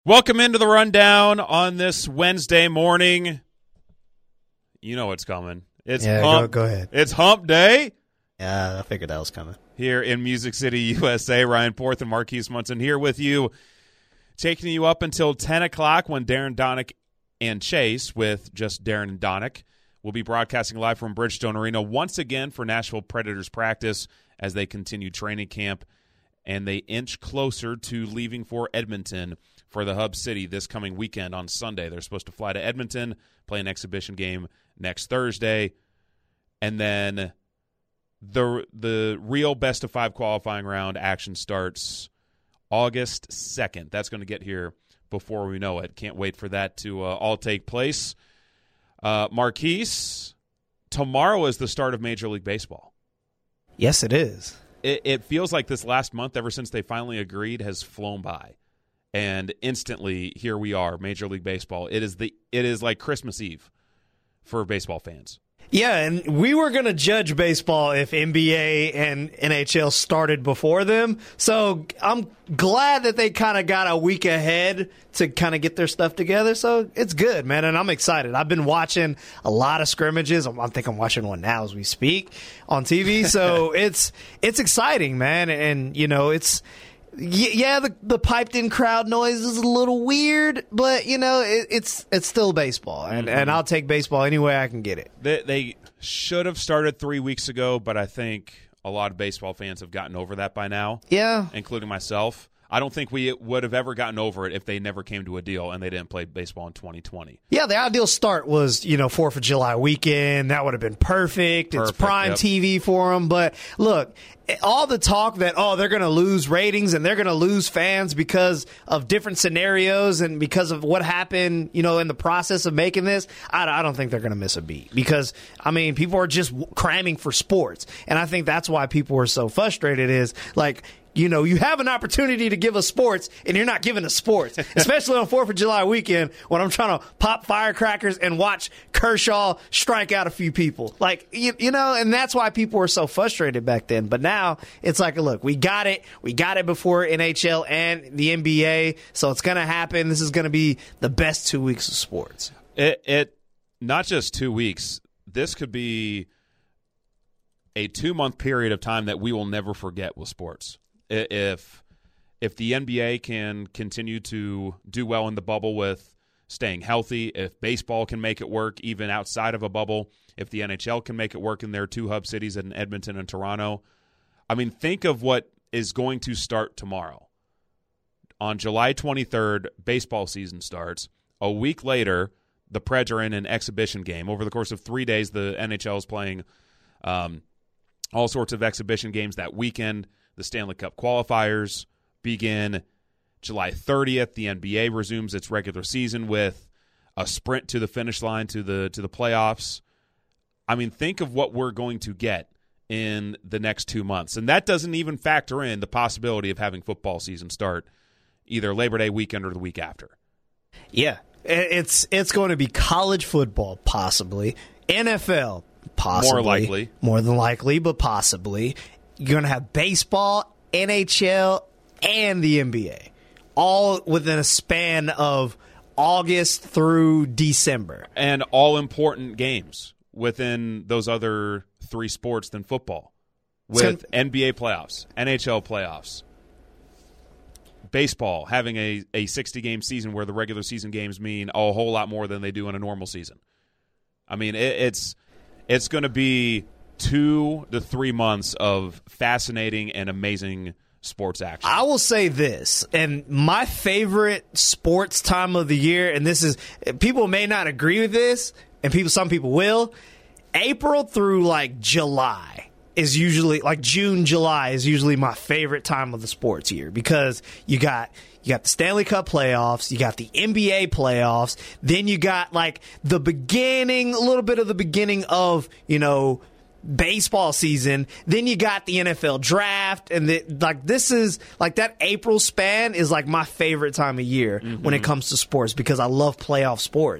Welcome into the rundown on this Wednesday morning. You know what's coming. It's go ahead. It's Hump Day. Yeah, I figured that was coming. Here in Music City, USA, Ryan Porth and Marquise Munson here with you, taking you up until 10 o'clock when Darren Donick and Chase, with just Darren and Donick, will be broadcasting live from Bridgestone Arena once again for Nashville Predators practice as they continue training camp and they inch closer to leaving for Edmonton for the Hub City this coming weekend on Sunday. They're supposed to fly to Edmonton, play an exhibition game next Thursday, and then the real best-of-5 qualifying round action starts August 2nd. That's going to get here before we know it. Can't wait for that to all take place. Marquise, tomorrow is the start of Major League Baseball. Yes, it is. It feels like this last month, ever since they finally agreed, has flown by. And instantly, here we are, Major League Baseball. It is like Christmas Eve for baseball fans. Yeah, and we were going to judge baseball if NBA and NHL started before them. So I'm glad that they kind of got a week ahead to kind of get their stuff together. So it's good, man, and I'm excited. I've been watching a lot of scrimmages. I think I'm watching one now as we speak on TV. So it's exciting, man, and, you know, it's – yeah, the piped-in crowd noise is a little weird, but, you know, it's still baseball, and I'll take baseball any way I can get it. They should have started 3 weeks ago, but I think a lot of baseball fans have gotten over that by now. Yeah. Including myself. I don't think we would have ever gotten over it if they never came to a deal and they didn't play baseball in 2020. Yeah, the ideal start was, 4th of July weekend. That would have been perfect. It's prime TV for them. But look, all the talk that, they're going to lose ratings and they're going to lose fans because of different scenarios and because of what happened, in the process of making this, I don't think they're going to miss a beat. Because, people are just cramming for sports. And I think that's why people are so frustrated is, like, you have an opportunity to give us sports, and you're not giving us sports, especially on 4th of July weekend when I'm trying to pop firecrackers and watch Kershaw strike out a few people. Like, and that's why people were so frustrated back then. But now it's like, look, we got it. We got it before NHL and the NBA, so it's going to happen. This is going to be the best 2 weeks of sports. It not just 2 weeks. This could be a 2-month period of time that we will never forget with sports. If the NBA can continue to do well in the bubble with staying healthy, if baseball can make it work even outside of a bubble, if the NHL can make it work in their 2 hub cities in Edmonton and Toronto, think of what is going to start tomorrow. On July 23rd, baseball season starts. A week later, the Preds are in an exhibition game. Over the course of 3 days, the NHL is playing all sorts of exhibition games that weekend. The Stanley Cup qualifiers begin July 30th. The NBA resumes its regular season with a sprint to the finish line to the playoffs. Think of what we're going to get in the next 2 months. And that doesn't even factor in the possibility of having football season start either Labor Day weekend or the week after. Yeah, it's going to be college football, possibly. NFL, possibly. More than likely, but possibly. You're going to have baseball, NHL, and the NBA, all within a span of August through December. And all important games within those other 3 sports than football, with NBA playoffs, NHL playoffs, baseball having a 60-game season where the regular season games mean a whole lot more than they do in a normal season. It's going to be 2 to 3 months of fascinating and amazing sports action. I will say this, and my favorite sports time of the year, and this is, people may not agree with this, and some people will, April through July is usually, June, July is usually my favorite time of the sports year, because you got the Stanley Cup playoffs, you got the NBA playoffs, then you got a little bit of the beginning of, baseball season, then you got the NFL draft, and this is that April span is my favorite time of year when it comes to sports, because I love playoff sports.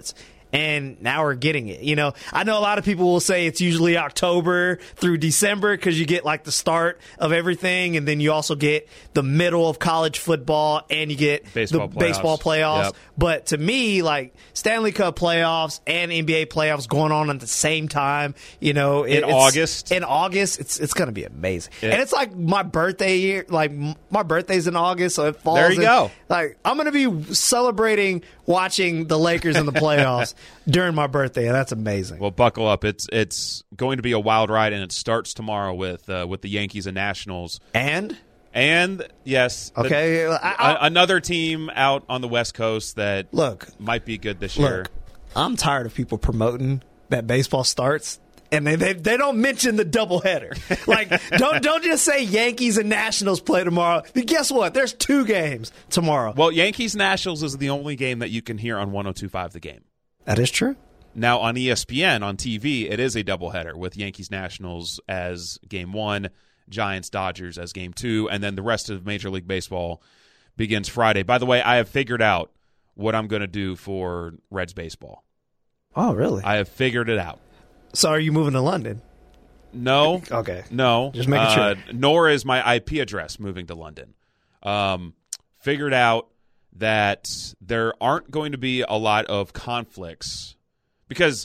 And now we're getting it. You know, I know a lot of people will say it's usually October through December because you get like the start of everything, and then you also get the middle of college football, and you get baseball playoffs. Yep. But to me, like Stanley Cup playoffs and NBA playoffs going on at the same time, you know, in August, it's going to be amazing. And it's like my birthday year. Like my birthday's in August, so it falls. There you go. Like I'm going to be celebrating watching the Lakers in the playoffs during my birthday. That's amazing. Well, buckle up. It's going to be a wild ride, and it starts tomorrow with the Yankees and Nationals. And yes, okay, another team out on the West Coast that might be good this year. I'm tired of people promoting that baseball starts. And they don't mention the doubleheader. Like, don't just say Yankees and Nationals play tomorrow. But guess what? There's 2 games tomorrow. Well, Yankees-Nationals is the only game that you can hear on 102.5 The Game. That is true. Now, on ESPN, on TV, it is a doubleheader with Yankees-Nationals as Game 1, Giants-Dodgers as Game 2, and then the rest of Major League Baseball begins Friday. By the way, I have figured out what I'm going to do for Reds baseball. Oh, really? I have figured it out. So are you moving to London? No. Okay. No. Just making sure. Nor is my IP address moving to London. Figured out that there aren't going to be a lot of conflicts because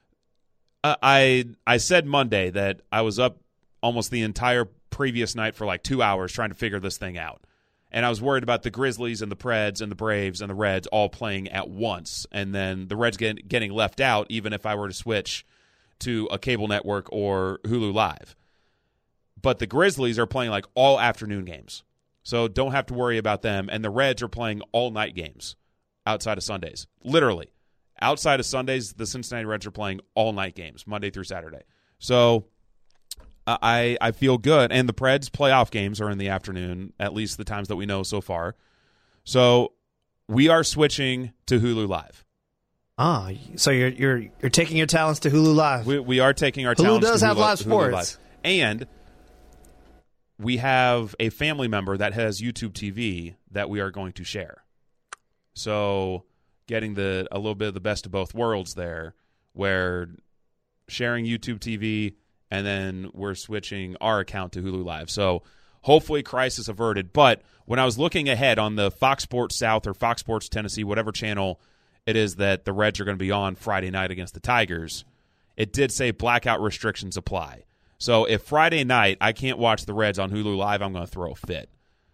I said Monday that I was up almost the entire previous night for like 2 hours trying to figure this thing out. And I was worried about the Grizzlies and the Preds and the Braves and the Reds all playing at once, and then the Reds getting left out even if I were to switch to a cable network or Hulu Live. But the Grizzlies are playing like all afternoon games, so don't have to worry about them. And the Reds are playing all night games outside of Sundays. Literally, outside of Sundays, the Cincinnati Reds are playing all night games, Monday through Saturday. So I feel good. And the Preds playoff games are in the afternoon, at least the times that we know so far. So we are switching to Hulu Live. Ah, so you're taking your talents to Hulu Live. We are taking our Hulu talents does to have live sports. Live. And we have a family member that has YouTube TV that we are going to share. So getting a little bit of the best of both worlds there, where sharing YouTube TV and then we're switching our account to Hulu Live. So hopefully crisis averted. But when I was looking ahead on the Fox Sports South or Fox Sports Tennessee, whatever channel it is that the Reds are going to be on Friday night against the Tigers, it did say blackout restrictions apply. So if Friday night I can't watch the Reds on Hulu Live, I'm going to throw a fit.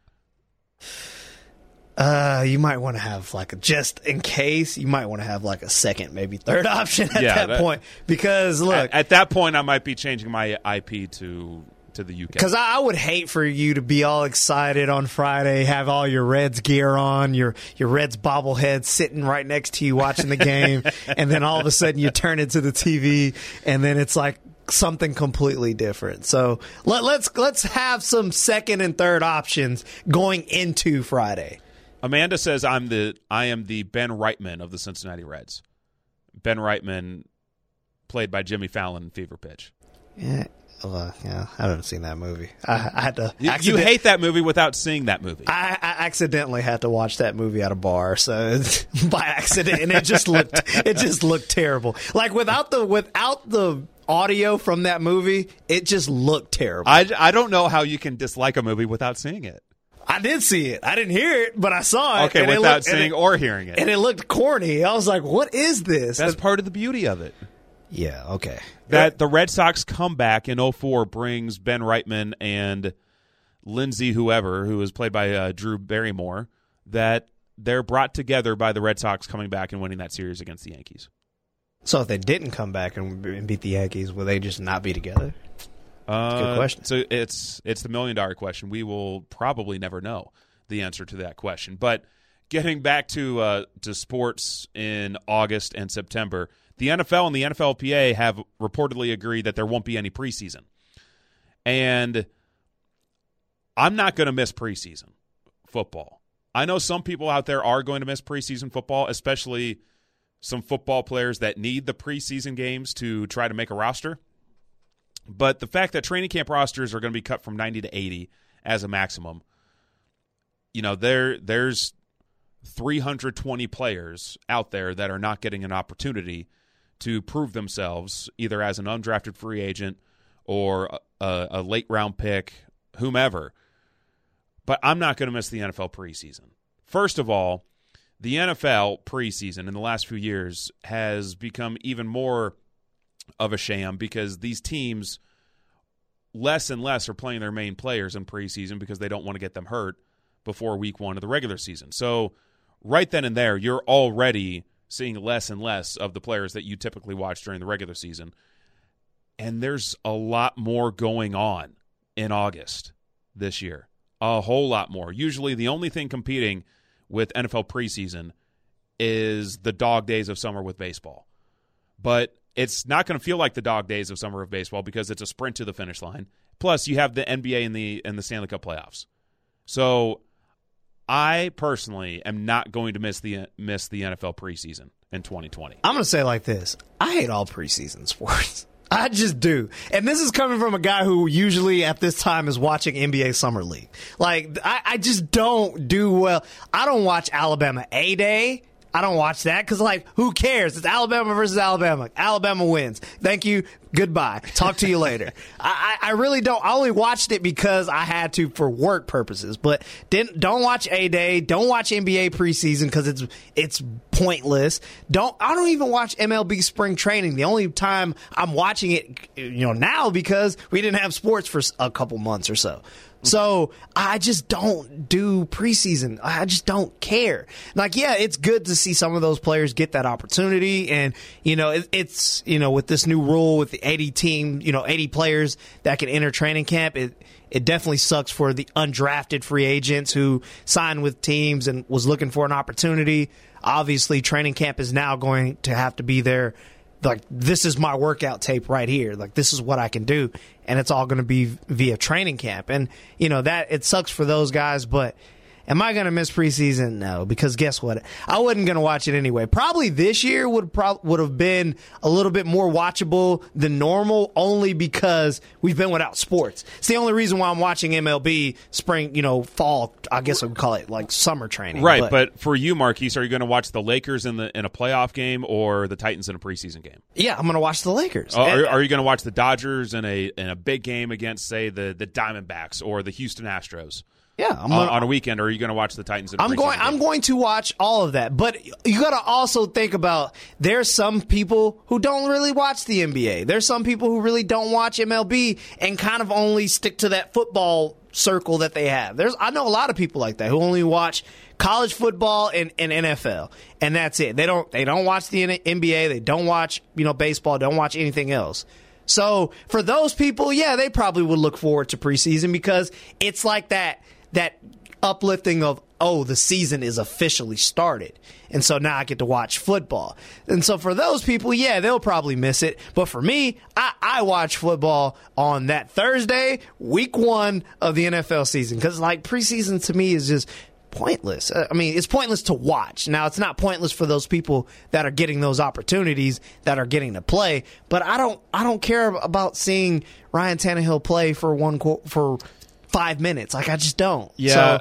You might want to have just in case, you might want to have like a second, maybe third option at that point. Because look, at that point I might be changing my IP to the UK. Because I would hate for you to be all excited on Friday, have all your Reds gear on, your Reds bobblehead sitting right next to you watching the game, and then all of a sudden you turn into the TV, and then it's like something completely different. So let's have some second and third options going into Friday. Amanda says I am the Ben Reitman of the Cincinnati Reds. Ben Reitman, played by Jimmy Fallon in Fever Pitch. Yeah. I haven't seen that movie. I had to. You hate that movie without seeing that movie. I accidentally had to watch that movie at a bar, so by accident, and it just looked terrible. Like without the audio from that movie, it just looked terrible. I don't know how you can dislike a movie without seeing it. I did see it. I didn't hear it, but I saw it. Okay, without seeing or hearing it, and it looked corny. I was like, "What is this?" That's part of the beauty of it. Yeah, okay. That the Red Sox comeback in 2004 brings Ben Reitman and Lindsey whoever, who was played by Drew Barrymore, that they're brought together by the Red Sox coming back and winning that series against the Yankees. So if they didn't come back and beat the Yankees, will they just not be together? That's a good question. So it's the $1 million question. We will probably never know the answer to that question. But getting back to sports in August and September, the NFL and the NFLPA have reportedly agreed that there won't be any preseason. And I'm not going to miss preseason football. I know some people out there are going to miss preseason football, especially some football players that need the preseason games to try to make a roster. But the fact that training camp rosters are going to be cut from 90 to 80 as a maximum, there's 320 players out there that are not getting an opportunity to prove themselves either as an undrafted free agent or a late round pick, whomever. But I'm not going to miss the NFL preseason. First of all, the NFL preseason in the last few years has become even more of a sham because these teams less and less are playing their main players in preseason because they don't want to get them hurt before week 1 of the regular season. So right then and there, you're already seeing less and less of the players that you typically watch during the regular season. And there's a lot more going on in August this year. A whole lot more. Usually the only thing competing with NFL preseason is the dog days of summer with baseball. But it's not going to feel like the dog days of summer of baseball because it's a sprint to the finish line. Plus, you have the NBA and the Stanley Cup playoffs. So I personally am not going to miss the NFL preseason in 2020. I'm going to say it like this. I hate all preseason sports. I just do. And this is coming from a guy who usually at this time is watching NBA Summer League. Like, I just don't do well. I don't watch Alabama A-Day. I don't watch that because, like, who cares? It's Alabama versus Alabama. Alabama wins. Thank you. Goodbye. Talk to you later. I really don't. I only watched it because I had to for work purposes. But don't watch A-Day. Don't watch NBA preseason because it's pointless. I don't even watch MLB spring training. The only time I'm watching it, now because we didn't have sports for a couple months or so. So I just don't do preseason. I just don't care. Like, yeah, it's good to see some of those players get that opportunity. And, it's, with this new rule with the 80 players that can enter training camp, it definitely sucks for the undrafted free agents who signed with teams and was looking for an opportunity. Obviously, training camp is now going to have to be there. Like, this is my workout tape right here. Like, this is what I can do. And it's all going to be via training camp. And, that it sucks for those guys. But am I going to miss preseason? No, because guess what? I wasn't going to watch it anyway. Probably this year would have been a little bit more watchable than normal, only because we've been without sports. It's the only reason why I'm watching MLB spring, fall. I guess I would call it like summer training. Right, but for you, Marquise, are you going to watch the Lakers in a playoff game or the Titans in a preseason game? Yeah, I'm going to watch the Lakers. Are you going to watch the Dodgers in a big game against, say, the Diamondbacks or the Houston Astros? Yeah, on a weekend, or are you going to watch the Titans? I'm going to watch all of that, but you got to also think about there's some people who don't really watch the NBA. There's some people who really don't watch MLB and kind of only stick to that football circle that they have. I know a lot of people like that who only watch college football and NFL, and that's it. They don't watch the NBA. They don't watch baseball. Don't watch anything else. So for those people, yeah, they probably would look forward to preseason because it's like that uplifting of, oh, the season is officially started. And so now I get to watch football. And so for those people, yeah, they'll probably miss it. But for me, I watch football on that Thursday, week 1 of the NFL season. Because, like, preseason to me is just pointless. I mean, it's pointless to watch. Now, it's not pointless for those people that are getting those opportunities, that are getting to play. But I don't care about seeing Ryan Tannehill play for 5 minutes. Like, I just don't. Yeah. So,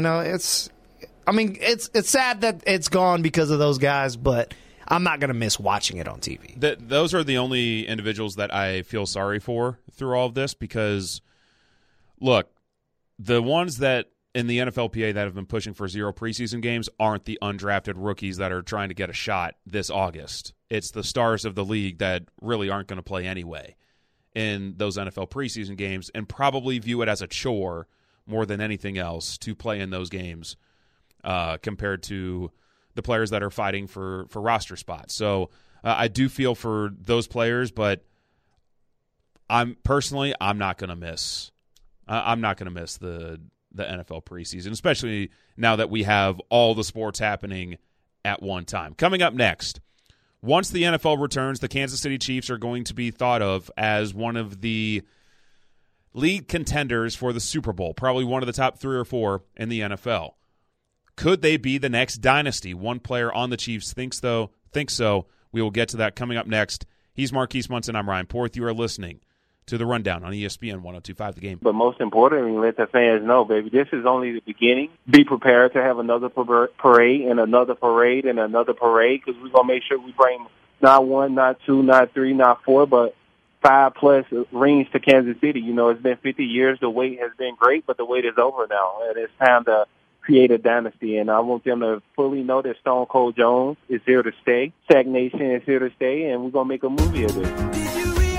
it's sad that it's gone because of those guys, but I'm not going to miss watching it on TV. Those are the only individuals that I feel sorry for through all of this because, look, the ones that in the NFLPA that have been pushing for 0 preseason games aren't the undrafted rookies that are trying to get a shot this August. It's the stars of the league that really aren't going to play anyway in those NFL preseason games and probably view it as a chore more than anything else to play in those games compared to the players that are fighting for roster spots. So I do feel for those players, but I'm not going to miss. I'm not going to miss the NFL preseason, especially now that we have all the sports happening at one time. Coming up next, once the NFL returns, the Kansas City Chiefs are going to be thought of as one of the league contenders for the Super Bowl, probably one of the top 3 or 4 in the NFL. Could they be the next dynasty? One player on the Chiefs thinks so. We will get to that coming up next. He's Marquise Munson. I'm Ryan Porth. You are listening to the Rundown on ESPN 102.5 The Game. But most importantly, let the fans know, baby, this is only the beginning. Be prepared to have another parade and another parade and another parade, because we're going to make sure we bring not one, not two, not three, not four, but 5+ rings to Kansas City. You know, it's been 50 years. The wait has been great, but the wait is over now, and it's time to create a dynasty. And I want them to fully know that Stone Cold Jones is here to stay. Sack Nation is here to stay, and we're going to make a movie of this.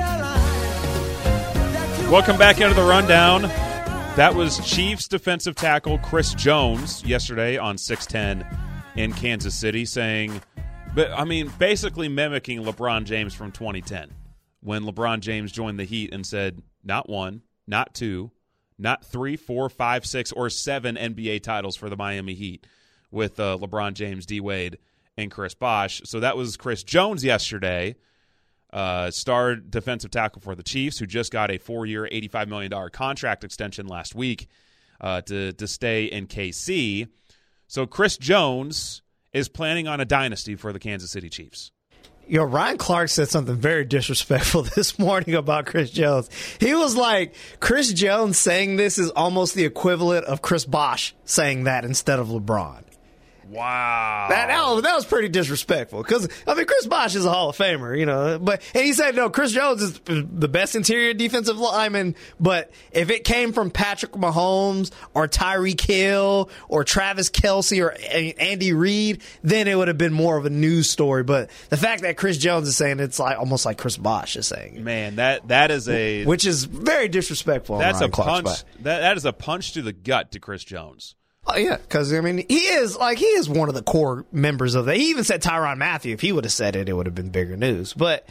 Welcome back into the Rundown. That was Chiefs defensive tackle Chris Jones yesterday on 610 in Kansas City saying, basically mimicking LeBron James from 2010 when LeBron James joined the Heat and said, not one, not two, not 3, 4, 5, 6, or 7 NBA titles for the Miami Heat with LeBron James, D. Wade, and Chris Bosh. So that was Chris Jones yesterday. Star defensive tackle for the Chiefs, who just got a 4-year, $85 million contract extension last week to stay in KC. So Chris Jones is planning on a dynasty for the Kansas City Chiefs. Ryan Clark said something very disrespectful this morning about Chris Jones. He was like, Chris Jones saying this is almost the equivalent of Chris Bosh saying that instead of LeBron. Wow. That was pretty disrespectful because, Chris Bosh is a Hall of Famer, and he said, no, Chris Jones is the best interior defensive lineman, but if it came from Patrick Mahomes or Tyreek Hill or Travis Kelce or Andy Reid, then it would have been more of a news story. But the fact that Chris Jones is saying it's like almost like Chris Bosh is saying it. Man, that is a... Which is very disrespectful. That's a punch. That is a punch to the gut to Chris Jones. Oh, yeah, because, he is one of the core members of that. He even said Tyrann Mathieu. If he would have said it, it would have been bigger news. But,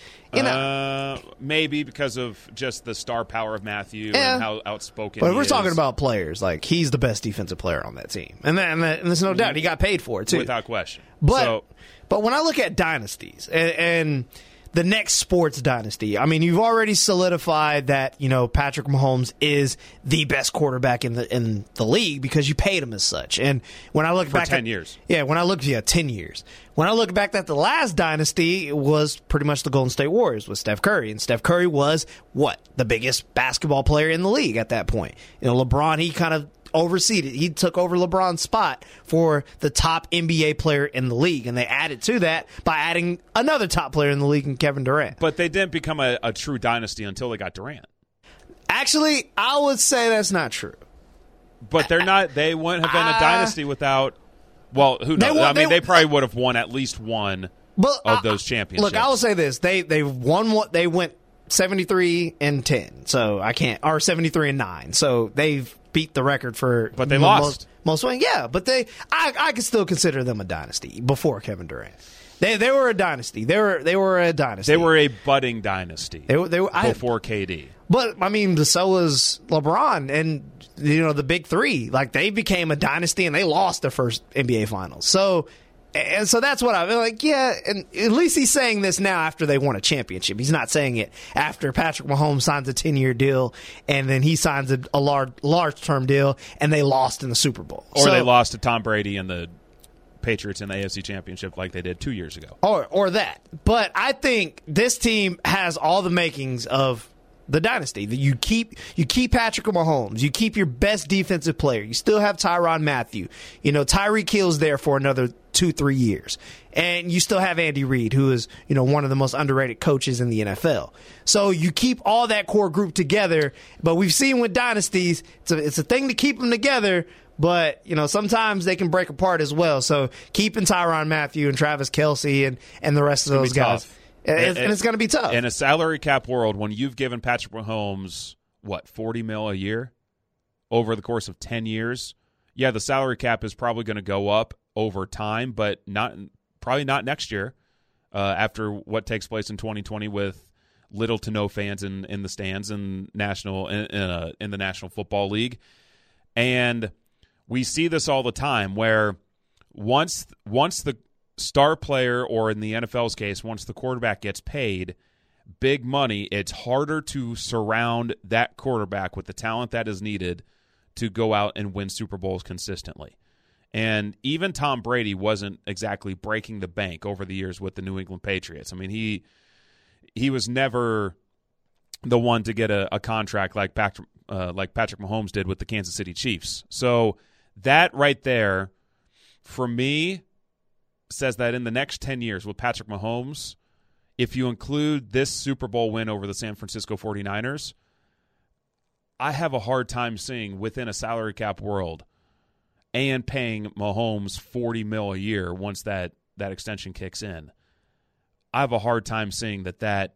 maybe because of just the star power of Mathieu and how outspoken he is. But we're talking about players. Like, he's the best defensive player on that team. And there's no doubt. He got paid for it, too. Without question. But when I look at dynasties and the next sports dynasty, you've already solidified that, Patrick Mahomes is the best quarterback in the league because you paid him as such. And when I look back 10 years. Yeah, 10 years. When I look back at the last dynasty, it was pretty much the Golden State Warriors with Steph Curry. And Steph Curry was the biggest basketball player in the league at that point. LeBron, he kind of overseeded. He took over LeBron's spot for the top NBA player in the league, and they added to that by adding another top player in the league, in Kevin Durant. But they didn't become a true dynasty until they got Durant. Actually, I would say that's not true. But they're not. They wouldn't have been a dynasty without. Well, who knows? They probably would have won at least one of those championships. Look, I will say this: they won what they went 73-10. So I can't, or 73-9. So they've beat the record for. But they lost most wins. Yeah, but I could still consider them a dynasty before Kevin Durant. They were a dynasty. They were a dynasty. They were a budding dynasty. They were before KD. But so was LeBron and the big three. Like, they became a dynasty and they lost their first NBA Finals. So that's what I'm like. Yeah, and at least he's saying this now after they won a championship. He's not saying it after Patrick Mahomes signs a 10-year deal and then he signs a large-term deal and they lost in the Super Bowl. Or they lost to Tom Brady and the Patriots in the AFC Championship like they did 2 years ago. Or that. But I think this team has all the makings of the dynasty. You keep Patrick Mahomes. You keep your best defensive player. You still have Tyrann Mathieu. Tyreek Hill's there for another 2-3 years. And you still have Andy Reid, who is, one of the most underrated coaches in the NFL. So you keep all that core group together. But we've seen with dynasties, it's a thing to keep them together. But, sometimes they can break apart as well. So keeping Tyrann Mathieu and Travis Kelce and the rest of those guys. And it's going to be tough. In a salary cap world, when you've given Patrick Mahomes, $40 million a year over the course of 10 years, yeah, the salary cap is probably going to go up over time, but probably not next year after what takes place in 2020 with little to no fans in the stands in the National Football League. And we see this all the time where once the star player, or in the NFL's case, once the quarterback gets paid big money, it's harder to surround that quarterback with the talent that is needed to go out and win Super Bowls consistently. And even Tom Brady wasn't exactly breaking the bank over the years with the New England Patriots. I mean, he was never the one to get a contract like Patrick Mahomes did with the Kansas City Chiefs. So that right there, for me, says that in the next 10 years with Patrick Mahomes, if you include this Super Bowl win over the San Francisco 49ers, I have a hard time seeing within a salary cap world and paying Mahomes $40 million a year once that extension kicks in. I have a hard time seeing that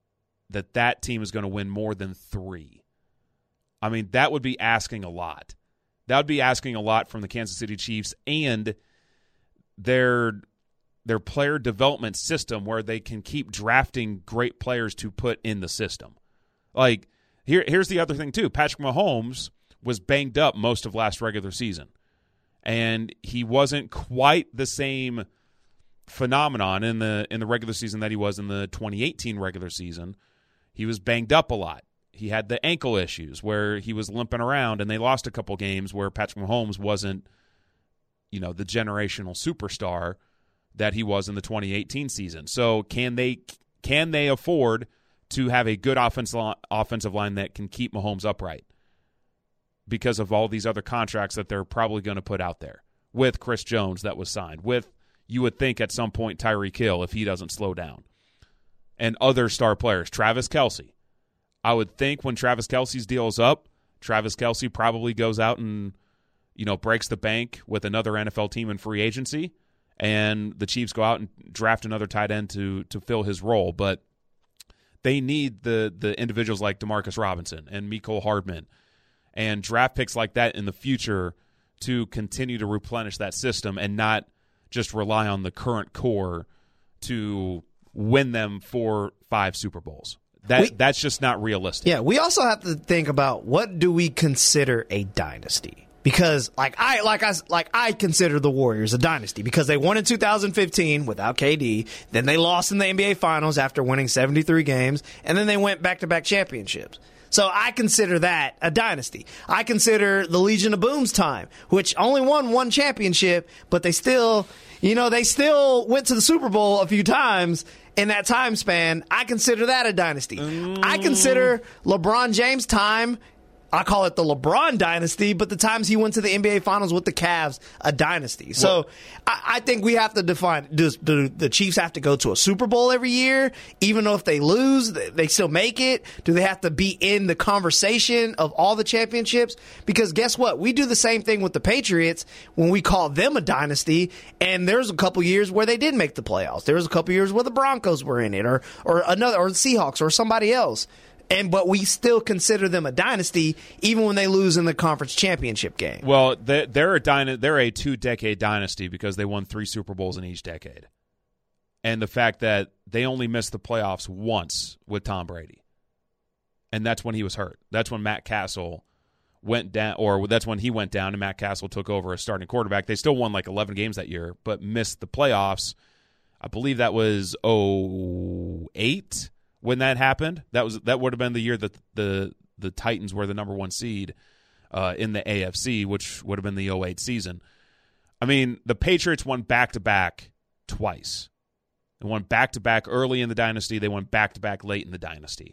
team is going to win more than 3. I mean, that would be asking a lot. That would be asking a lot from the Kansas City Chiefs and their player development system where they can keep drafting great players to put in the system. Like, here's the other thing, too. Patrick Mahomes was banged up most of last regular season, and he wasn't quite the same phenomenon in the regular season that he was in the 2018 regular season. He was banged up a lot. He had the ankle issues where he was limping around, and they lost a couple games where Patrick Mahomes wasn't, the generational superstar that he was in the 2018 season. So can they afford to have a good offensive line that can keep Mahomes upright because of all these other contracts that they're probably going to put out there with Chris Jones that was signed, with, you would think at some point, Tyreek Hill if he doesn't slow down, and other star players, Travis Kelce. I would think when Travis Kelce's deal is up, Travis Kelce probably goes out and, breaks the bank with another NFL team in free agency, and the Chiefs go out and draft another tight end to fill his role. But they need the individuals like Demarcus Robinson and Mecole Hardman and draft picks like that in the future to continue to replenish that system and not just rely on the current core to win them 4-5 Super Bowls. That's just not realistic. Yeah, we also have to think about what do we consider a dynasty? Because I consider the Warriors a dynasty because they won in 2015 without KD, then they lost in the NBA Finals after winning 73 games, and then they went back-to-back championships. So I consider that a dynasty. I consider the Legion of Boom's time, which only won one championship, but they still went to the Super Bowl a few times in that time span. I consider that a dynasty. I consider LeBron James' time, I call it the LeBron dynasty, but the times he went to the NBA Finals with the Cavs, a dynasty. So I think we have to define, do the Chiefs have to go to a Super Bowl every year? Even though if they lose, they still make it? Do they have to be in the conversation of all the championships? Because guess what? We do the same thing with the Patriots when we call them a dynasty, and there's a couple years where they did make the playoffs. There was a couple years where the Broncos were in it, or the Seahawks, or somebody else. But we still consider them a dynasty even when they lose in the conference championship game. Well, they're a 2-decade dynasty because they won 3 Super Bowls in each decade. And the fact that they only missed the playoffs once with Tom Brady. And that's when he was hurt. That's when Matt Castle went down, or that's when he went down and Matt Castle took over as starting quarterback. They still won like 11 games that year, but missed the playoffs. I believe that was 2008. When that happened, that would have been the year that the Titans were the number 1 seed in the AFC, which would have been the 2008 season. I mean, the Patriots won back-to-back twice. They won back-to-back early in the dynasty. They won back-to-back late in the dynasty.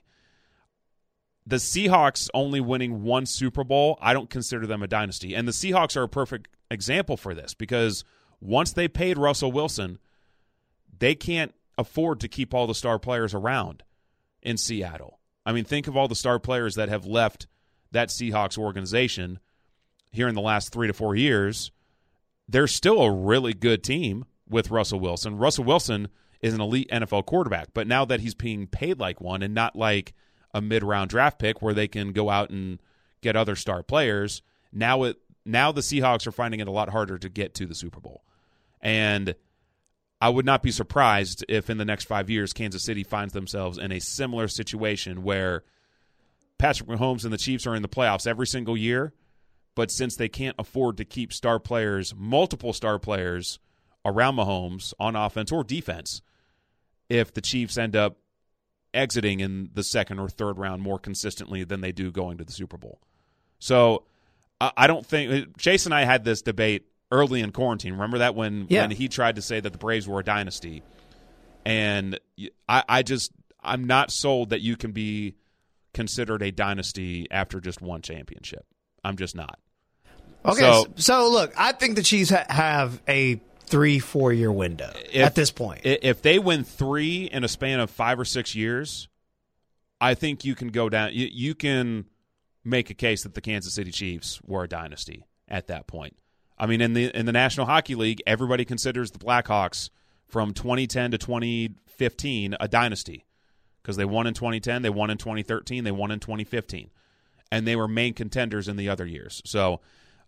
The Seahawks only winning 1 Super Bowl, I don't consider them a dynasty. And the Seahawks are a perfect example for this because once they paid Russell Wilson, they can't afford to keep all the star players around in Seattle. I mean, think of all the star players that have left that Seahawks organization here in the last 3 to 4 years. They're still a really good team with Russell Wilson. Russell Wilson is an elite NFL quarterback, but now that he's being paid like one and not like a mid-round draft pick where they can go out and get other star players, now the Seahawks are finding it a lot harder to get to the Super Bowl. And I would not be surprised if in the next 5 years Kansas City finds themselves in a similar situation where Patrick Mahomes and the Chiefs are in the playoffs every single year, but since they can't afford to keep star players, multiple star players around Mahomes on offense or defense, if the Chiefs end up exiting in the second or third round more consistently than they do going to the Super Bowl. So I don't think – Chase and I had this debate early in quarantine. Remember that when he tried to say that the Braves were a dynasty? And I'm not sold that you can be considered a dynasty after just one championship. I'm just not. Okay, so look, I think the Chiefs have a 3-4 year window at this point. If they win 3 in a span of 5 or 6 years, I think you can go down. You can make a case that the Kansas City Chiefs were a dynasty at that point. I mean, in the National Hockey League, everybody considers the Blackhawks from 2010 to 2015 a dynasty because they won in 2010, they won in 2013, they won in 2015, and they were main contenders in the other years. So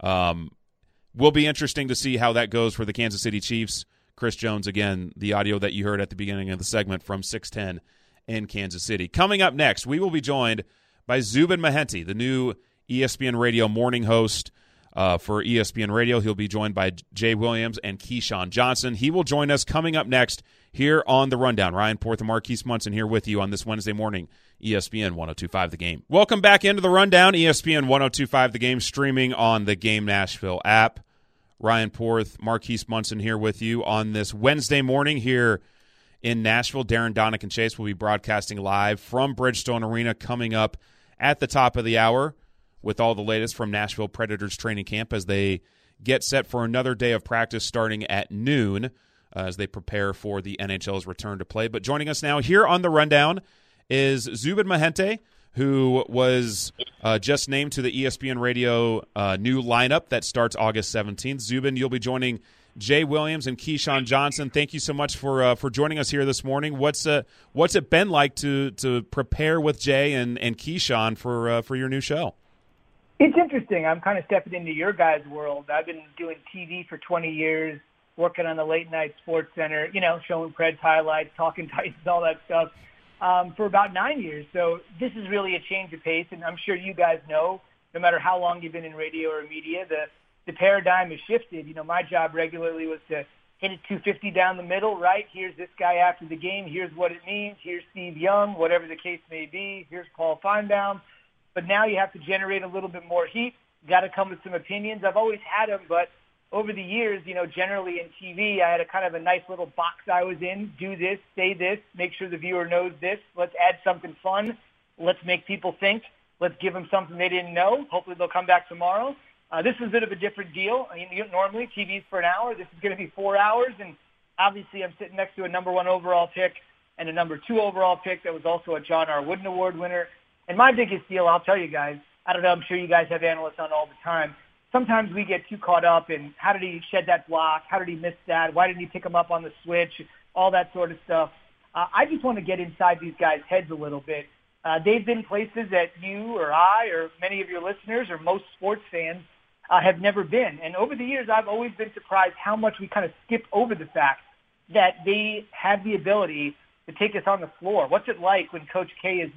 will be interesting to see how that goes for the Kansas City Chiefs. Chris Jones, again, the audio that you heard at the beginning of the segment from 610 in Kansas City. Coming up next, we will be joined by Zubin Mehenti, the new ESPN Radio morning host for ESPN Radio. He'll be joined by Jay Williams and Keyshawn Johnson. He will join us coming up next here on The Rundown. Ryan Porth and Marquise Munson here with you on this Wednesday morning, ESPN 102.5 The Game. Welcome back into The Rundown, ESPN 102.5 The Game, streaming on the Game Nashville app. Ryan Porth, Marquise Munson here with you on this Wednesday morning here in Nashville. Darren Donick and Chase will be broadcasting live from Bridgestone Arena coming up at the top of the hour with all the latest from Nashville Predators training camp as they get set for another day of practice starting at noon as they prepare for the NHL's return to play. But joining us now here on The Rundown is Zubin Mehenti, who was just named to the ESPN Radio new lineup that starts August 17th. Zubin, you'll be joining Jay Williams and Keyshawn Johnson. Thank you so much for joining us here this morning. What's it been like to prepare with Jay and Keyshawn for your new show? It's interesting. I'm kind of stepping into your guys' world. I've been doing TV for 20 years, working on the late night Sports Center, showing Preds highlights, talking Titans, all that stuff, for about 9 years. So this is really a change of pace, and I'm sure you guys know, no matter how long you've been in radio or media, the paradigm has shifted. My job regularly was to hit it 250 down the middle, right? Here's this guy after the game. Here's what it means. Here's Steve Young, whatever the case may be. Here's Paul Feinbaum. But now you have to generate a little bit more heat. You got to come with some opinions. I've always had them, but over the years, generally in TV, I had a kind of a nice little box I was in. Do this, say this, make sure the viewer knows this. Let's add something fun. Let's make people think. Let's give them something they didn't know. Hopefully they'll come back tomorrow. This is a bit of a different deal. I mean, normally TV's for an hour. This is going to be 4 hours, and obviously I'm sitting next to a number 1 overall pick and a number 2 overall pick that was also a John R. Wooden Award winner. And my biggest deal, I'll tell you guys, I don't know, I'm sure you guys have analysts on all the time. Sometimes we get too caught up in how did he shed that block? How did he miss that? Why didn't he pick him up on the switch? All that sort of stuff. I just want to get inside these guys' heads a little bit. They've been places that you or I or many of your listeners or most sports fans have never been. And over the years, I've always been surprised how much we kind of skip over the fact that they have the ability to take us on the floor. What's it like when Coach K is,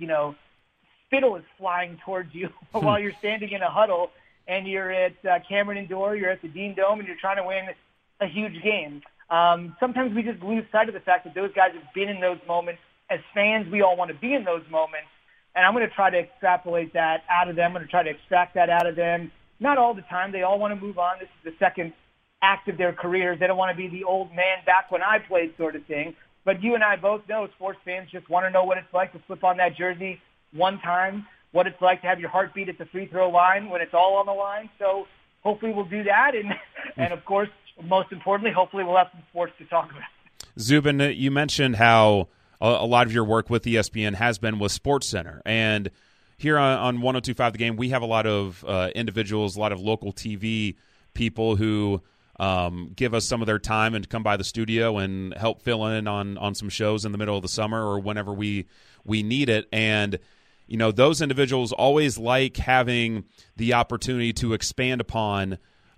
spittle is flying towards you while you're standing in a huddle and you're at Cameron Indoor, you're at the Dean Dome, and you're trying to win a huge game. Sometimes we just lose sight of the fact that those guys have been in those moments. As fans, we all want to be in those moments, and I'm going to try to extrapolate that out of them. I'm going to try to extract that out of them. Not all the time. They all want to move on. This is the second act of their careers. They don't want to be the old man back when I played sort of thing. But you and I both know sports fans just want to know what it's like to flip on that jersey one time, what it's like to have your heart beat at the free throw line when it's all on the line. So hopefully we'll do that. And of course, most importantly, hopefully we'll have some sports to talk about. Zubin, you mentioned how a lot of your work with ESPN has been with SportsCenter. And here on 102.5 The Game, we have a lot of individuals, a lot of local TV people who give us some of their time and come by the studio and help fill in on some shows in the middle of the summer or whenever we need it. And those individuals always like having the opportunity to expand upon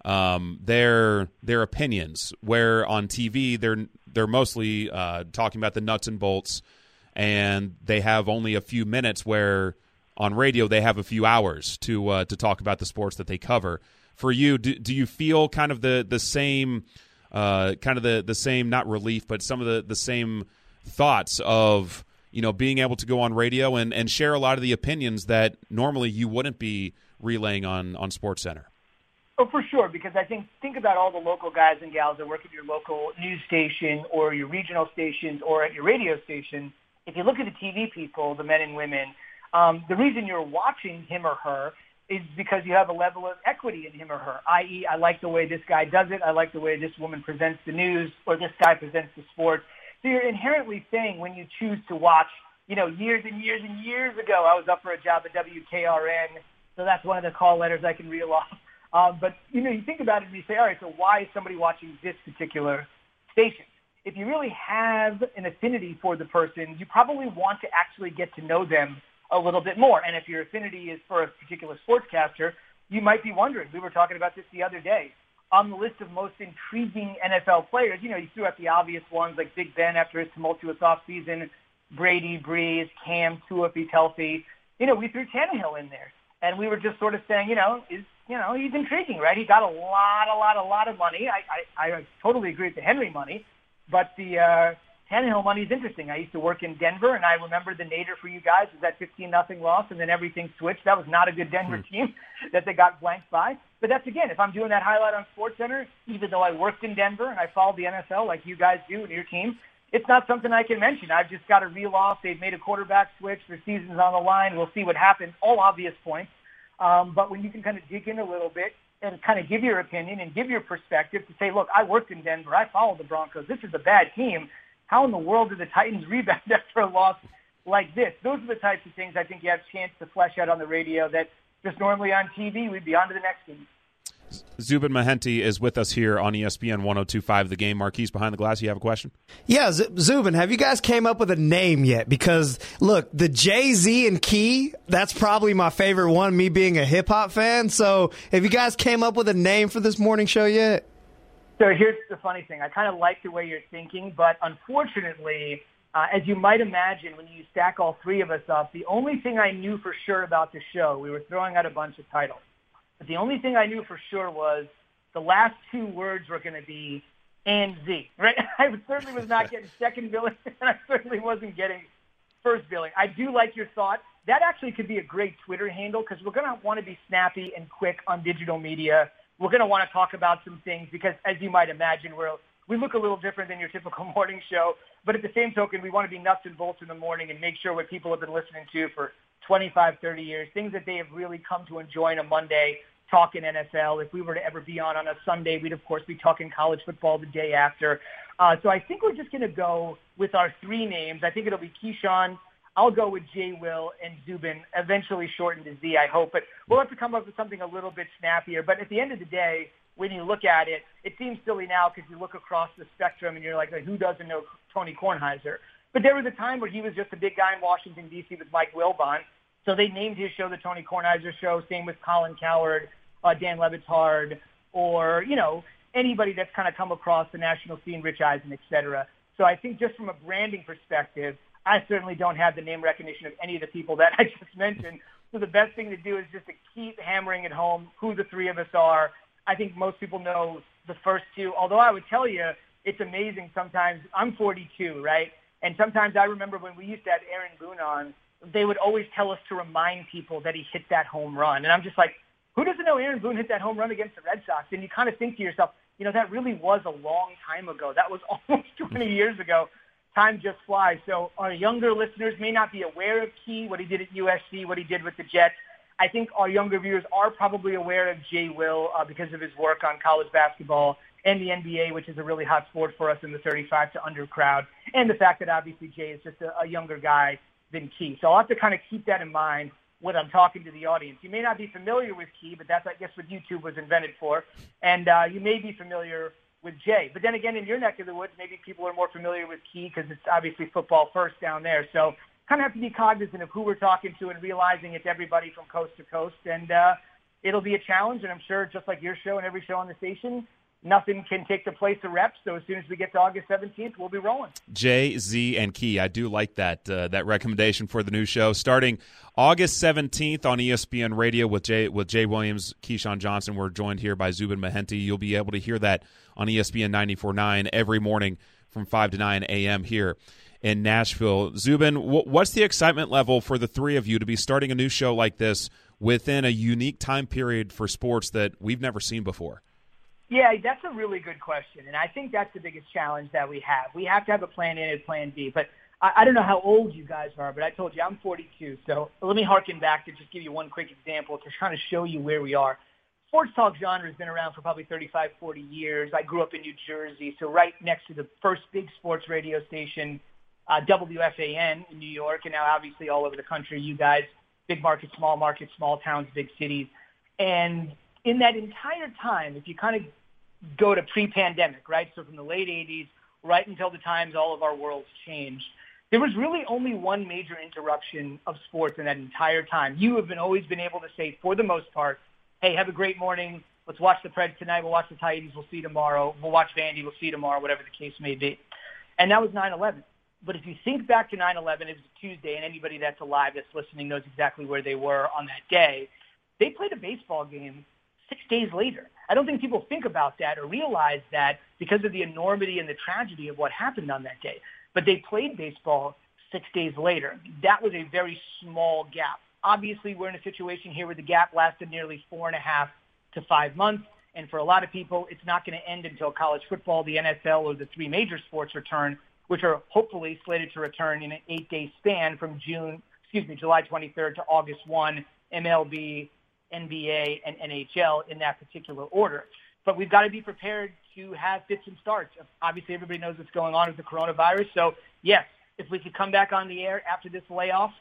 their opinions, where on TV they're mostly talking about the nuts and bolts, and they have only a few minutes, where on radio they have a few hours to talk about the sports that they cover. For you, do you feel kind of the same the same, not relief, but some of the same thoughts of being able to go on radio and share a lot of the opinions that normally you wouldn't be relaying on SportsCenter? Oh, for sure, because I think about all the local guys and gals that work at your local news station or your regional stations or at your radio station. If you look at the TV people, the men and women, The reason you're watching him or her is because you have a level of equity in him or her, i.e., I like the way this guy does it, I like the way this woman presents the news, or this guy presents the sports. So you're inherently saying when you choose to watch, years and years and years ago, I was up for a job at WKRN, so that's one of the call letters I can reel off. But, you think about it and you say, all right, so why is somebody watching this particular station? If you really have an affinity for the person, you probably want to actually get to know them a little bit more. And if your affinity is for a particular sportscaster, you might be wondering, we were talking about this the other day, on the list of most intriguing NFL players, you threw out the obvious ones like Big Ben after his tumultuous offseason, Brady, Breeze, Cam, Tua if he's healthy. We threw Tannehill in there. And we were just sort of saying, he's intriguing, right? He got a lot of money. I totally agree with the Henry money, but the Tannehill money is interesting. I used to work in Denver, and I remember the nadir for you guys was that 15-0 loss, and then everything switched. That was not a good Denver team that they got blanked by. But that's, again, if I'm doing that highlight on SportsCenter, even though I worked in Denver and I followed the NFL like you guys do and your team, it's not something I can mention. I've just got to reel off. They've made a quarterback switch. Their season's on the line. We'll see what happens. All obvious points. But when you can kind of dig in a little bit and kind of give your opinion and give your perspective to say, look, I worked in Denver. I followed the Broncos. This is a bad team. How in the world did the Titans rebound after a loss like this? Those are the types of things I think you have a chance to flesh out on the radio that just normally on TV, we'd be on to the next game. Zubin Mehenti is with us here on ESPN 102.5 The Game. Marquise behind the glass, you have a question? Yeah, Zubin, have you guys came up with a name yet? Because, look, the Jay-Z and Key, that's probably my favorite one, me being a hip-hop fan. So have you guys came up with a name for this morning show yet? So here's the funny thing. I kind of like the way you're thinking, but unfortunately, as you might imagine, when you stack all three of us up, the only thing I knew for sure about the show, we were throwing out a bunch of titles, but the only thing I knew for sure was the last two words were going to be and Z, right? I certainly was not getting second billing, and I certainly wasn't getting first billing. I do like your thought. That actually could be a great Twitter handle because we're going to want to be snappy and quick on digital media. We're going to want to talk about some things because, as you might imagine, we look a little different than your typical morning show. But at the same token, we want to be nuts and bolts in the morning and make sure what people have been listening to for 25, 30 years, things that they have really come to enjoy on a Monday, talking NFL. If we were to ever be on a Sunday, we'd, of course, be talking college football the day after. So I think we're just going to go with our three names. I think it'll be Keyshawn. I'll go with Jay, Will, and Zubin, eventually shortened to Z, I hope. But we'll have to come up with something a little bit snappier. But at the end of the day, when you look at it, it seems silly now because you look across the spectrum and you're like, who doesn't know Tony Kornheiser? But there was a time where he was just a big guy in Washington, D.C. with Mike Wilbon. So they named his show the Tony Kornheiser Show. Same with Colin Cowherd, Dan Le Batard, or, anybody that's kind of come across the national scene, Rich Eisen, et cetera. So I think just from a branding perspective, I certainly don't have the name recognition of any of the people that I just mentioned. So the best thing to do is just to keep hammering it home who the three of us are. I think most people know the first two, although I would tell you it's amazing sometimes. I'm 42, right? And sometimes I remember when we used to have Aaron Boone on, they would always tell us to remind people that he hit that home run. And I'm just like, who doesn't know Aaron Boone hit that home run against the Red Sox? And you kind of think to yourself, that really was a long time ago. That was almost 20 years ago. Time just flies. So our younger listeners may not be aware of Key, what he did at USC, what he did with the Jets. I think our younger viewers are probably aware of Jay Will because of his work on college basketball and the NBA, which is a really hot sport for us in the 35 to under crowd, and the fact that obviously Jay is just a younger guy than Key. So I'll have to kind of keep that in mind when I'm talking to the audience. You may not be familiar with Key, but that's, I guess, what YouTube was invented for. And you may be familiar with Jay. But then again, in your neck of the woods, maybe people are more familiar with Key because it's obviously football first down there. So kind of have to be cognizant of who we're talking to and realizing it's everybody from coast to coast. And it'll be a challenge, and I'm sure just like your show and every show on the station, nothing can take the place of reps. So as soon as we get to August 17th, we'll be rolling. Jay, Z, and Key. I do like that recommendation for the new show. Starting August 17th on ESPN Radio with Jay Williams, Keyshawn Johnson. We're joined here by Zubin Mehenti. You'll be able to hear that on ESPN 94.9 every morning from 5 to 9 a.m. here in Nashville. Zubin, what's the excitement level for the three of you to be starting a new show like this within a unique time period for sports that we've never seen before? Yeah, that's a really good question, and I think that's the biggest challenge that we have. We have to have a plan A and a plan B, but I don't know how old you guys are, but I told you I'm 42. So let me harken back to just give you one quick example to try to show you where we are. Sports talk genre has been around for probably 35, 40 years. I grew up in New Jersey, so right next to the first big sports radio station, WFAN in New York, and now obviously all over the country, you guys, big markets, small towns, big cities. And in that entire time, if you kind of go to pre-pandemic, right, so from the late 80s right until the times all of our worlds changed, there was really only one major interruption of sports in that entire time. You have always been able to say, for the most part, hey, have a great morning. Let's watch the Preds tonight. We'll watch the Titans. We'll see you tomorrow. We'll watch Vandy. We'll see you tomorrow, whatever the case may be. And that was 9/11. But if you think back to 9/11, it was a Tuesday, and anybody that's alive that's listening knows exactly where they were on that day. They played a baseball game 6 days later. I don't think people think about that or realize that because of the enormity and the tragedy of what happened on that day. But they played baseball 6 days later. That was a very small gap. Obviously, we're in a situation here where the gap lasted nearly 4.5 to 5 months. And for a lot of people, it's not going to end until college football, the NFL, or the three major sports return, which are hopefully slated to return in an 8-day span from July 23rd to August 1, MLB, NBA, and NHL in that particular order. But we've got to be prepared to have fits and starts. Obviously, everybody knows what's going on with the coronavirus. So, yes, if we could come back on the air after this layoff,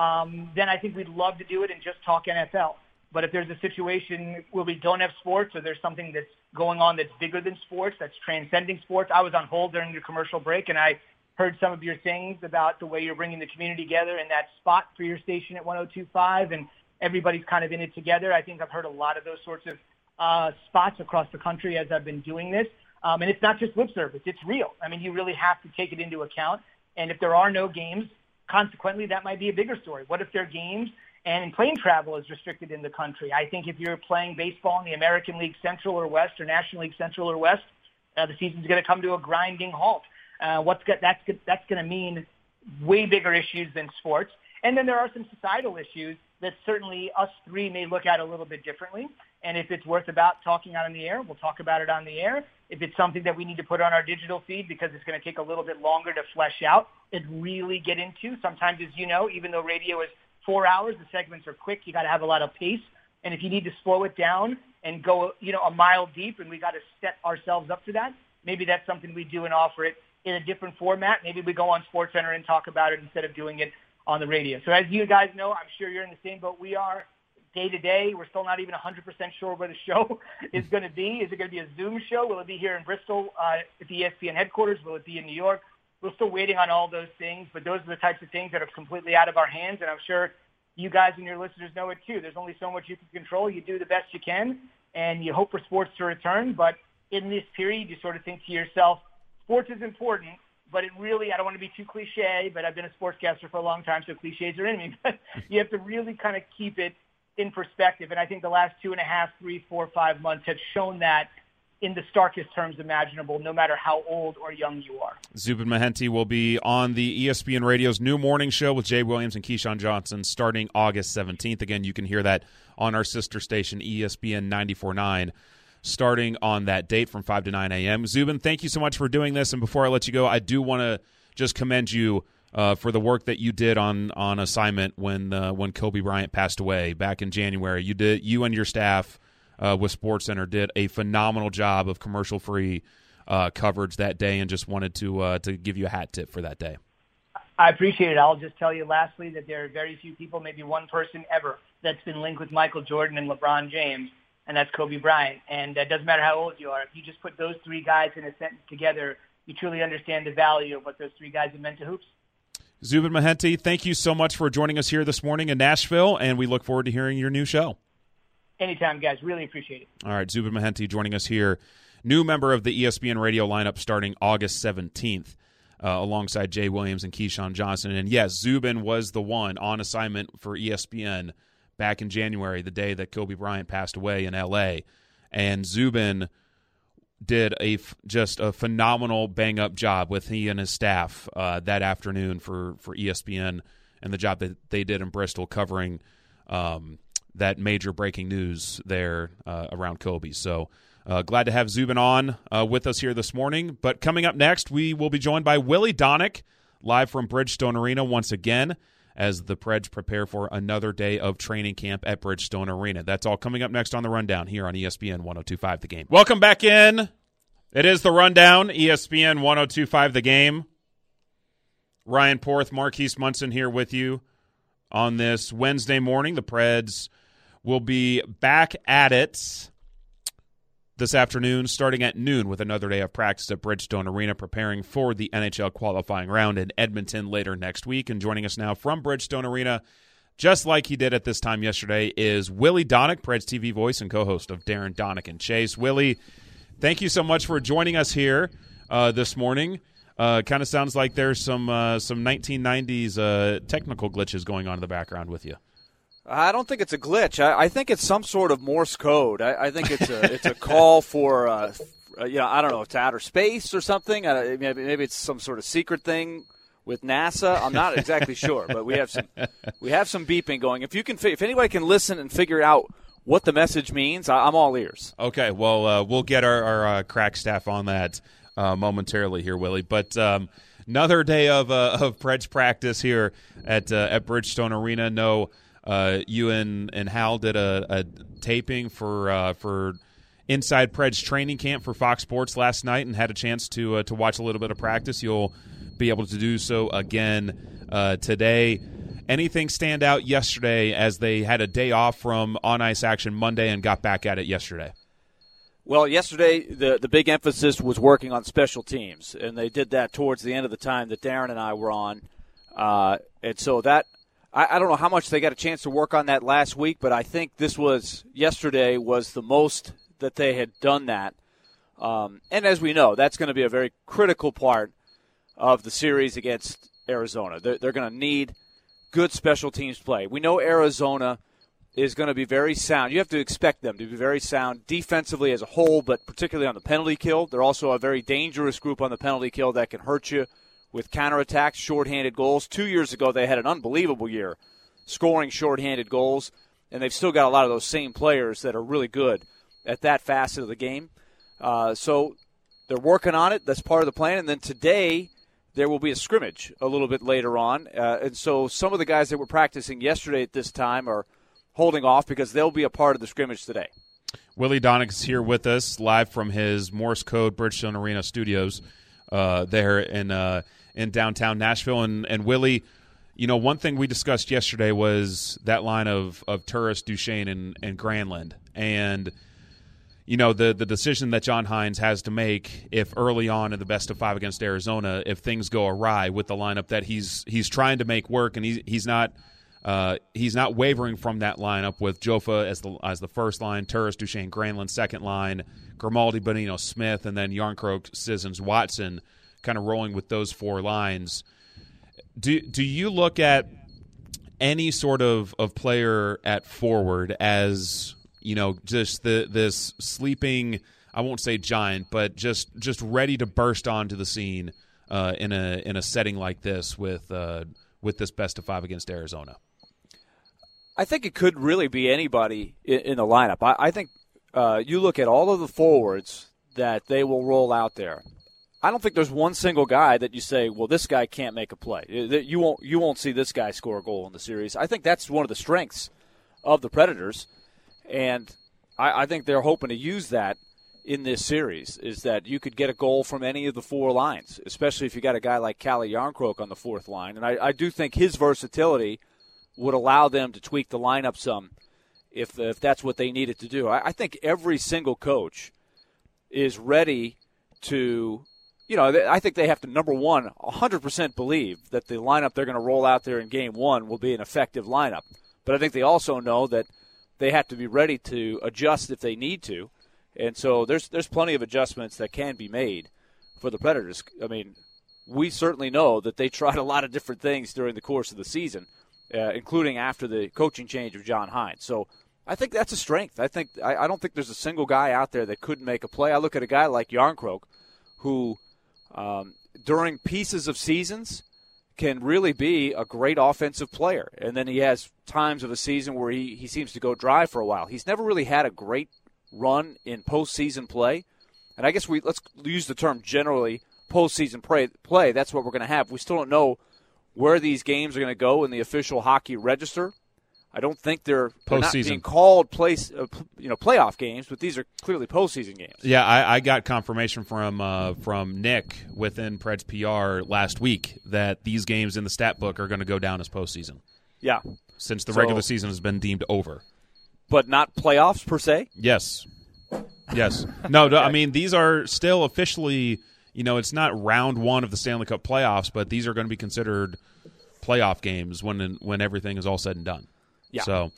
then I think we'd love to do it and just talk NFL. But if there's a situation where we don't have sports or there's something that's going on that's bigger than sports, that's transcending sports. I was on hold during your commercial break, and I heard some of your things about the way you're bringing the community together in that spot for your station at 102.5, and everybody's kind of in it together. I think I've heard a lot of those sorts of spots across the country as I've been doing this. And it's not just lip service. It's real. I mean, you really have to take it into account. And if there are no games, consequently, that might be a bigger story. What if there are games and plane travel is restricted in the country? I think if you're playing baseball in the American League Central or West or National League Central or West, the season's going to come to a grinding halt. That's going to mean way bigger issues than sports. And then there are some societal issues that certainly us three may look at a little bit differently. And if it's worth about talking on the air, we'll talk about it on the air. If it's something that we need to put on our digital feed because it's going to take a little bit longer to flesh out and really get into. Sometimes, as you know, even though radio is 4 hours, the segments are quick. You got to have a lot of pace. And if you need to slow it down and go, a mile deep, and we got to set ourselves up to that, maybe that's something we do and offer it in a different format. Maybe we go on SportsCenter and talk about it instead of doing it on the radio. So as you guys know, I'm sure you're in the same boat we are. Day to day, we're still not even 100% sure where the show is going to be. Is it going to be a Zoom show? Will it be here in Bristol at the ESPN headquarters? Will it be in New York? We're still waiting on all those things, but those are the types of things that are completely out of our hands, and I'm sure you guys and your listeners know it too. There's only so much you can control. You do the best you can, and you hope for sports to return, but in this period, you sort of think to yourself, sports is important, but it really, I don't want to be too cliche, but I've been a sportscaster for a long time, so cliches are in me, but you have to really kind of keep it in perspective. And I think the last 2.5, 3, 4, 5 months have shown that in the starkest terms imaginable, no matter how old or young you are. Zubin Mehenti will be on the ESPN Radio's new morning show with Jay Williams and Keyshawn Johnson starting August 17th. Again, you can hear that on our sister station, ESPN 94.9, starting on that date from 5 to 9 a.m. Zubin, thank you so much for doing this. And before I let you go, I do want to just commend you for the work that you did on assignment when Kobe Bryant passed away back in January. You and your staff with SportsCenter did a phenomenal job of commercial-free coverage that day, and just wanted to give you a hat tip for that day. I appreciate it. I'll just tell you lastly that there are very few people, maybe one person ever, that's been linked with Michael Jordan and LeBron James, and that's Kobe Bryant. And it doesn't matter how old you are. If you just put those three guys in a sentence together, you truly understand the value of what those three guys have meant to hoops. Zubin Mehenti, thank you so much for joining us here this morning in Nashville, and we look forward to hearing your new show. Anytime, guys. Really appreciate it. All right, Zubin Mehenti joining us here, new member of the ESPN radio lineup starting August 17th, alongside Jay Williams and Keyshawn Johnson. And yes, Zubin was the one on assignment for ESPN back in January, the day that Kobe Bryant passed away in L.A., and Zubin did just a phenomenal bang-up job with he and his staff that afternoon for ESPN, and the job that they did in Bristol covering that major breaking news there around Kobe. So glad to have Zubin on with us here this morning. But coming up next, we will be joined by Willie Donick live from Bridgestone Arena once again as the Preds prepare for another day of training camp at Bridgestone Arena. That's all coming up next on The Rundown here on ESPN 102.5 The Game. Welcome back in. It is The Rundown, ESPN 102.5 The Game. Ryan Porth, Marquise Munson here with you on this Wednesday morning. The Preds will be back at it this afternoon, starting at noon with another day of practice at Bridgestone Arena, preparing for the NHL qualifying round in Edmonton later next week. And joining us now from Bridgestone Arena, just like he did at this time yesterday, is Willie Daunic, Preds TV voice and co-host of Darren, Daunic, and Chase. Willie, thank you so much for joining us here this morning. Kind of sounds like there's some 1990s technical glitches going on in the background with you. I don't think it's a glitch. I think it's some sort of Morse code. I think it's a call for I don't know, to outer space or something. Maybe it's some sort of secret thing with NASA. I'm not exactly sure, but we have some beeping going. If anybody can listen and figure out what the message means, I'm all ears. Okay, well we'll get our crack staff on that momentarily here, Willie. But another day of Preds practice here at Bridgestone Arena. No. You and Hal did a taping for Inside Preds training camp for Fox Sports last night and had a chance to watch a little bit of practice. You'll be able to do so again today. Anything stand out yesterday as they had a day off from on-ice action Monday and got back at it yesterday? Well, yesterday the big emphasis was working on special teams, and they did that towards the end of the time that Darren and I were on. And so that – I don't know how much they got a chance to work on that last week, but I think yesterday was the most that they had done that. And as we know, that's going to be a very critical part of the series against Arizona. They're going to need good special teams play. We know Arizona is going to be very sound. You have to expect them to be very sound defensively as a whole, but particularly on the penalty kill. They're also a very dangerous group on the penalty kill that can hurt you with counterattacks, shorthanded goals. 2 years ago, they had an unbelievable year scoring shorthanded goals, and they've still got a lot of those same players that are really good at that facet of the game. So they're working on it. That's part of the plan. And then today, there will be a scrimmage a little bit later on. And so some of the guys that were practicing yesterday at this time are holding off because they'll be a part of the scrimmage today. Willie Daunic is here with us live from his Morse Code Bridgestone Arena studios there in downtown Nashville. And Willie, one thing we discussed yesterday was that line of Turris, Duchesne, and Granlund. And, the decision that John Hines has to make if early on in the best of five against Arizona, if things go awry with the lineup that he's trying to make work, and he's not wavering from that lineup with Jofa as the first line, Turris, Duchesne, Granlund second line, Grimaldi, Bonino, Smith, and then Yarncroke, Sissons, Watson, kind of rolling with those four lines. Do you look at any sort of player at forward as just this sleeping, I won't say giant, but just ready to burst onto the scene in a setting like this with this best of five against Arizona? I think it could really be anybody in the lineup. I think you look at all of the forwards that they will roll out there. I don't think there's one single guy that you say, well, this guy can't make a play. You won't see this guy score a goal in the series. I think that's one of the strengths of the Predators, and I think they're hoping to use that in this series, is that you could get a goal from any of the four lines, especially if you got a guy like Calle Yarncroke on the fourth line. And I do think his versatility would allow them to tweak the lineup some if that's what they needed to do. I think every single coach is ready to – I think they have to, number one, 100% believe that the lineup they're going to roll out there in Game 1 will be an effective lineup. But I think they also know that they have to be ready to adjust if they need to. And so there's plenty of adjustments that can be made for the Predators. I mean, we certainly know that they tried a lot of different things during the course of the season, including after the coaching change of John Hines. So I think that's a strength. I don't think there's a single guy out there that couldn't make a play. I look at a guy like Yarncroke who during pieces of seasons can really be a great offensive player. And then he has times of a season where he seems to go dry for a while. He's never really had a great run in postseason play. And I guess let's use the term generally postseason play, that's what we're going to have. We still don't know where these games are going to go in the official hockey register. I don't think they're not being called playoff games, but these are clearly postseason games. Yeah, I got confirmation from Nick within Pred's PR last week that these games in the stat book are going to go down as postseason. Yeah. Since the regular season has been deemed over. But not playoffs per se? Yes. No, okay. I mean, these are still officially, it's not round one of the Stanley Cup playoffs, but these are going to be considered playoff games when everything is all said and done. Yeah. So,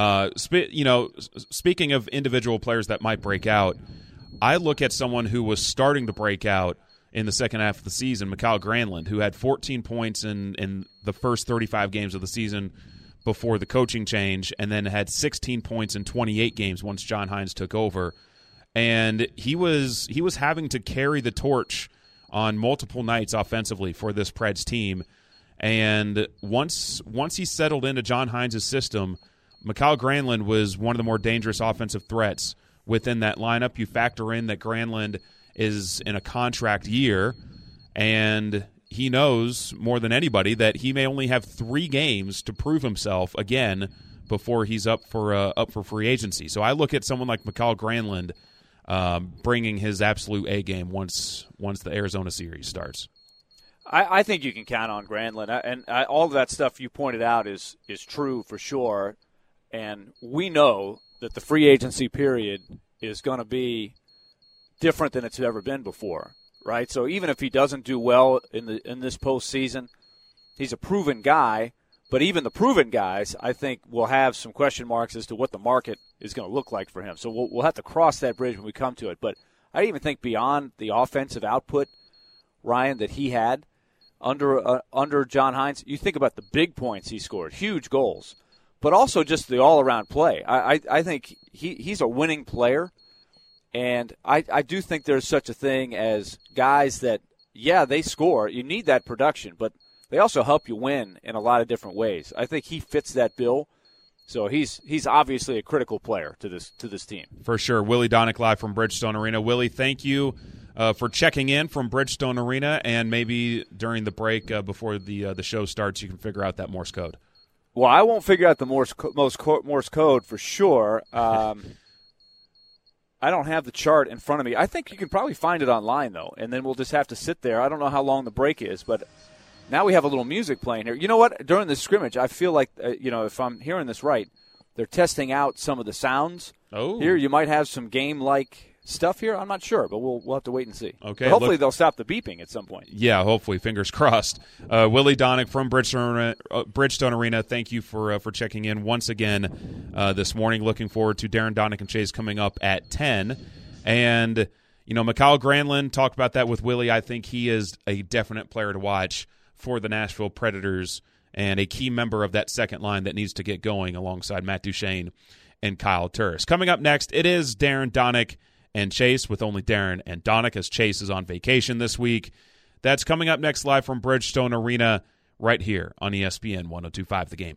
speaking of individual players that might break out, I look at someone who was starting to break out in the second half of the season, Mikael Granlund, who had 14 points in the first 35 games of the season before the coaching change, and then had 16 points in 28 games once John Hynes took over. And he was having to carry the torch on multiple nights offensively for this Preds team. And once he settled into John Hynes' system, Mikael Granlund was one of the more dangerous offensive threats within that lineup. You factor in that Granlund is in a contract year, and he knows more than anybody that he may only have 3 games to prove himself again before he's up for free agency. So I look at someone like Mikael Granlund bringing his absolute A game once the Arizona series starts. I think you can count on Granlund, and all of that stuff you pointed out is true for sure. And we know that the free agency period is going to be different than it's ever been before, right? So even if he doesn't do well in this postseason, he's a proven guy. But even the proven guys, I think, will have some question marks as to what the market is going to look like for him. So we'll have to cross that bridge when we come to it. But I even think beyond the offensive output, Ryan, that he had under John Hynes, you think about the big points he scored, huge goals, but also just the all-around play. I think he's a winning player, and I do think there's such a thing as guys that, yeah, they score. You need that production, but they also help you win in a lot of different ways. I think he fits that bill. So he's obviously a critical player to this team. For sure. Willie Donick live from Bridgestone Arena. Willie, thank you for checking in from Bridgestone Arena, and maybe during the break before the show starts, you can figure out that Morse code. Well, I won't figure out the Morse code for sure. I don't have the chart in front of me. I think you can probably find it online, though, and then we'll just have to sit there. I don't know how long the break is, but now we have a little music playing here. You know what? During the scrimmage, I feel like, if I'm hearing this right, they're testing out some of the sounds. Oh. Here, you might have some game-like stuff here. I'm not sure, but we'll have to wait and see. Okay. But hopefully they'll stop the beeping at some point. Yeah, hopefully. Fingers crossed. Willie Donick from Bridgestone Arena, thank you for checking in once again this morning. Looking forward to Darren Donick and Chase coming up at 10. And, Mikael Granlund, talked about that with Willie. I think he is a definite player to watch for the Nashville Predators and a key member of that second line that needs to get going alongside Matt Duchene and Kyle Turris. Coming up next, it is Darren Donick and Chase with only Darren and Donick as Chase is on vacation this week. That's coming up next live from Bridgestone Arena right here on ESPN 102.5 The Game.